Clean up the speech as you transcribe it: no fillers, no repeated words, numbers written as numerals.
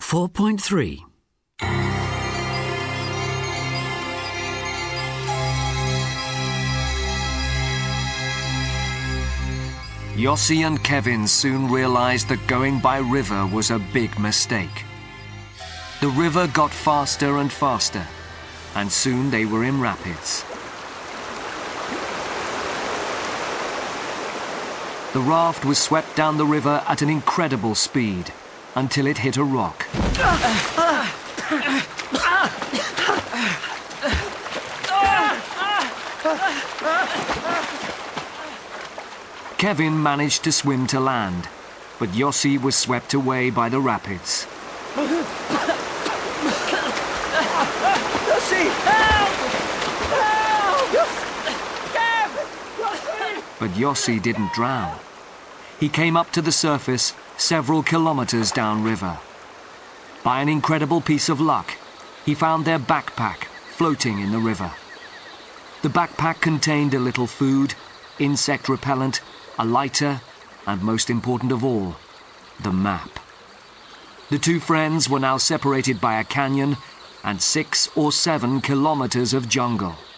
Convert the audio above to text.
4.3. Yossi and Kevin soon realized that going by river was a big mistake. The river got faster and faster, and soon they were in rapids. The raft was swept down the river at an incredible speed until it hit a rock. Kevin managed to swim to land, but Yossi was swept away by the rapids. Yossi, help! Help! Kev! Yossi! But Yossi didn't drown. He came up to the surface several kilometers downriver. By an incredible piece of luck, he found their backpack floating in the river. The backpack contained a little food, insect repellent, a lighter, and most important of all, the map. The two friends were now separated by a canyon and 6 or 7 kilometers of jungle.